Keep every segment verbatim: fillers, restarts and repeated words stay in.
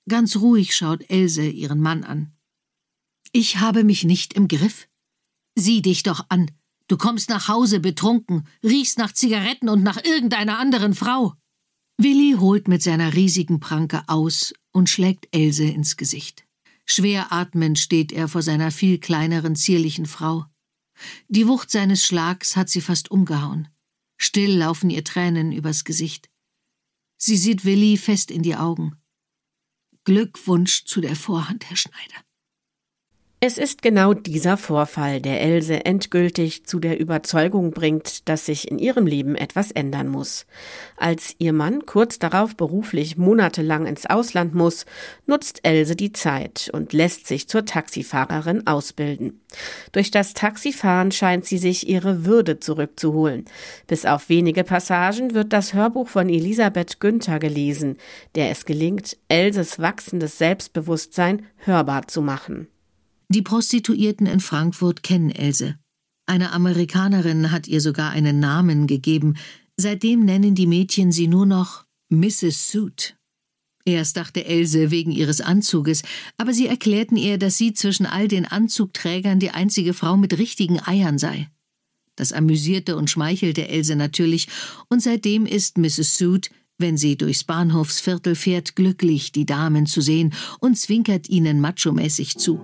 Ganz ruhig schaut Else ihren Mann an. »Ich habe mich nicht im Griff? Sieh dich doch an. Du kommst nach Hause betrunken, riechst nach Zigaretten und nach irgendeiner anderen Frau.« Willi holt mit seiner riesigen Pranke aus und schlägt Else ins Gesicht. Schwer atmend steht er vor seiner viel kleineren, zierlichen Frau. Die Wucht seines Schlags hat sie fast umgehauen. Still laufen ihr Tränen übers Gesicht. Sie sieht Willi fest in die Augen. »Glückwunsch zu der Vorhand, Herr Schneider.« Es ist genau dieser Vorfall, der Else endgültig zu der Überzeugung bringt, dass sich in ihrem Leben etwas ändern muss. Als ihr Mann kurz darauf beruflich monatelang ins Ausland muss, nutzt Else die Zeit und lässt sich zur Taxifahrerin ausbilden. Durch das Taxifahren scheint sie sich ihre Würde zurückzuholen. Bis auf wenige Passagen wird das Hörbuch von Elisabeth Günther gelesen, der es gelingt, Elses wachsendes Selbstbewusstsein hörbar zu machen. Die Prostituierten in Frankfurt kennen Else. Eine Amerikanerin hat ihr sogar einen Namen gegeben. Seitdem nennen die Mädchen sie nur noch Misses Suit. Erst dachte Else wegen ihres Anzuges, aber sie erklärten ihr, dass sie zwischen all den Anzugträgern die einzige Frau mit richtigen Eiern sei. Das amüsierte und schmeichelte Else natürlich, und seitdem ist Misses Suit, wenn sie durchs Bahnhofsviertel fährt, glücklich, die Damen zu sehen und zwinkert ihnen machomäßig zu.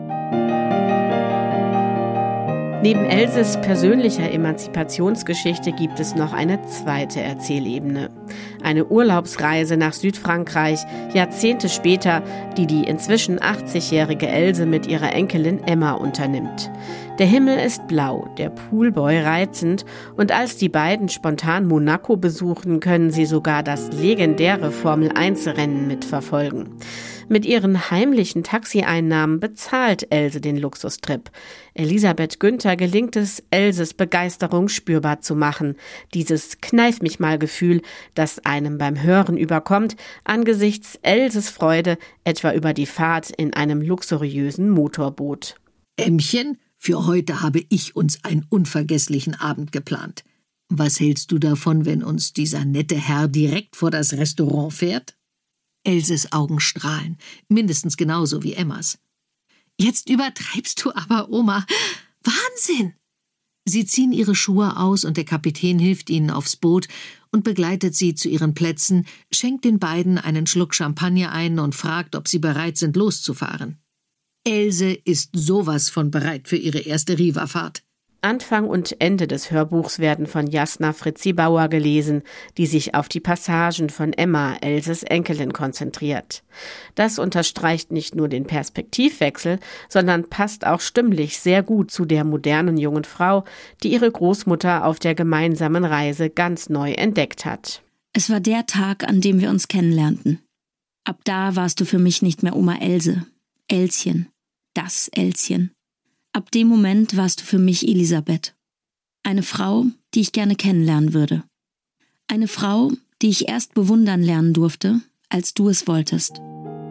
Neben Elses persönlicher Emanzipationsgeschichte gibt es noch eine zweite Erzählebene. Eine Urlaubsreise nach Südfrankreich, Jahrzehnte später, die die inzwischen achtzigjährige Else mit ihrer Enkelin Emma unternimmt. Der Himmel ist blau, der Poolboy reizend, und als die beiden spontan Monaco besuchen, können sie sogar das legendäre Formel eins Rennen mitverfolgen. Mit ihren heimlichen Taxieinnahmen bezahlt Else den Luxustrip. Elisabeth Günther gelingt es, Elses Begeisterung spürbar zu machen. Dieses Kneif-mich-mal-Gefühl, das einem beim Hören überkommt, angesichts Elses Freude etwa über die Fahrt in einem luxuriösen Motorboot. »Ämmchen, für heute habe ich uns einen unvergesslichen Abend geplant. Was hältst du davon, wenn uns dieser nette Herr direkt vor das Restaurant fährt?« Elses Augen strahlen, mindestens genauso wie Emmas. »Jetzt übertreibst du aber, Oma. Wahnsinn!« Sie ziehen ihre Schuhe aus und der Kapitän hilft ihnen aufs Boot und begleitet sie zu ihren Plätzen, schenkt den beiden einen Schluck Champagner ein und fragt, ob sie bereit sind, loszufahren. Else ist sowas von bereit für ihre erste Riva-Fahrt. Anfang und Ende des Hörbuchs werden von Jasna Fritzi-Bauer gelesen, die sich auf die Passagen von Emma, Elses Enkelin, konzentriert. Das unterstreicht nicht nur den Perspektivwechsel, sondern passt auch stimmlich sehr gut zu der modernen jungen Frau, die ihre Großmutter auf der gemeinsamen Reise ganz neu entdeckt hat. Es war der Tag, an dem wir uns kennenlernten. Ab da warst du für mich nicht mehr Oma Else, Elschen, das Elschen. Ab dem Moment warst du für mich Elisabeth. Eine Frau, die ich gerne kennenlernen würde. Eine Frau, die ich erst bewundern lernen durfte, als du es wolltest.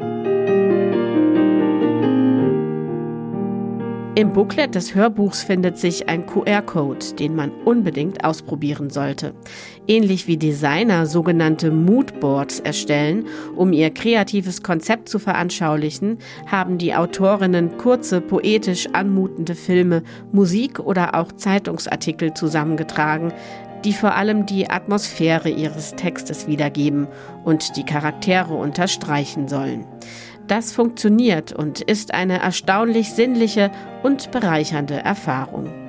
Im Booklet des Hörbuchs findet sich ein Q R-Code, den man unbedingt ausprobieren sollte. Ähnlich wie Designer sogenannte Moodboards erstellen, um ihr kreatives Konzept zu veranschaulichen, haben die Autorinnen kurze, poetisch anmutende Filme, Musik oder auch Zeitungsartikel zusammengetragen, die vor allem die Atmosphäre ihres Textes wiedergeben und die Charaktere unterstreichen sollen. Das funktioniert und ist eine erstaunlich sinnliche und bereichernde Erfahrung.